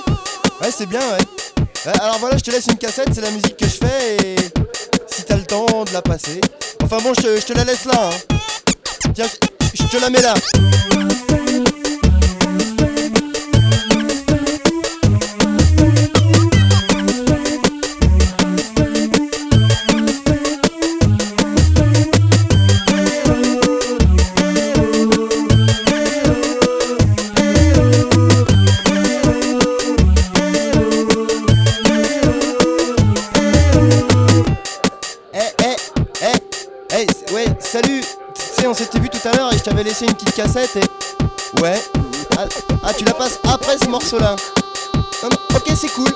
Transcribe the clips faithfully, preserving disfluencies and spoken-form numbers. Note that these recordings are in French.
Ouais, c'est bien, ouais. Euh, Alors voilà, je te laisse une cassette, c'est la musique que je fais et si t'as le temps de la passer. Enfin bon, je te, je te la laisse là, hein. Tiens, je je te la mets là. Eh, eh, eh, eh, c- ouais, salut. Tu sais, on s'était vu tout à l'heure et je t'avais laissé une petite cassette et... Ouais. Ah, ah, tu la passes après ce morceau-là. Non, non, ok, c'est cool.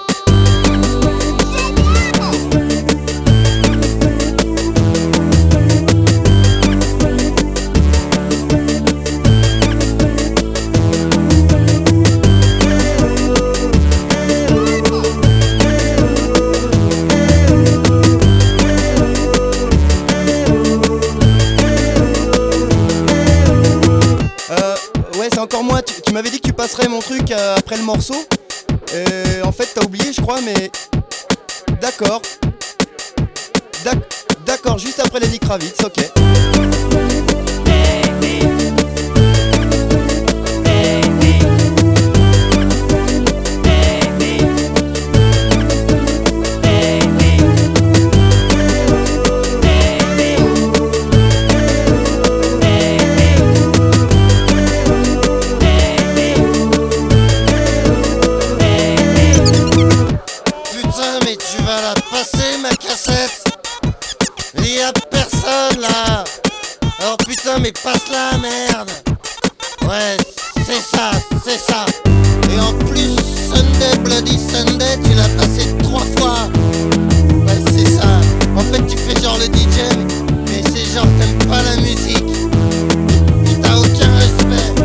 Euh, ouais, c'est encore moi. Tu, tu m'avais dit que tu passerais mon truc euh, après le morceau. Euh, en fait, t'as oublié, je crois, mais... D'accord. D'ac- D'accord, juste après Lenny Kravitz, ok. Putain, mais tu vas la passer ma cassette. Il y a personne là. Alors putain, mais passe-la, merde. Ouais, c'est ça, c'est ça. Et en plus, Sunday, Bloody Sunday, tu l'as passé trois fois. Ouais, c'est ça. En fait, tu fais genre le D J, mais c'est genre t'aimes pas la musique. Et t'as aucun respect.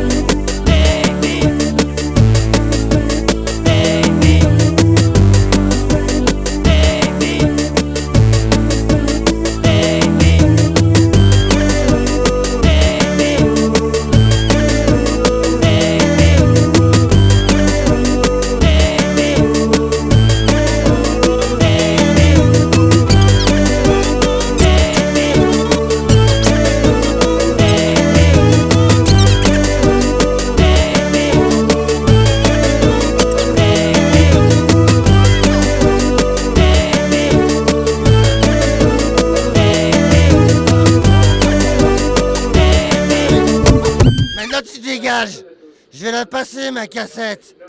Maintenant tu dégages. Je vais la passer ma cassette.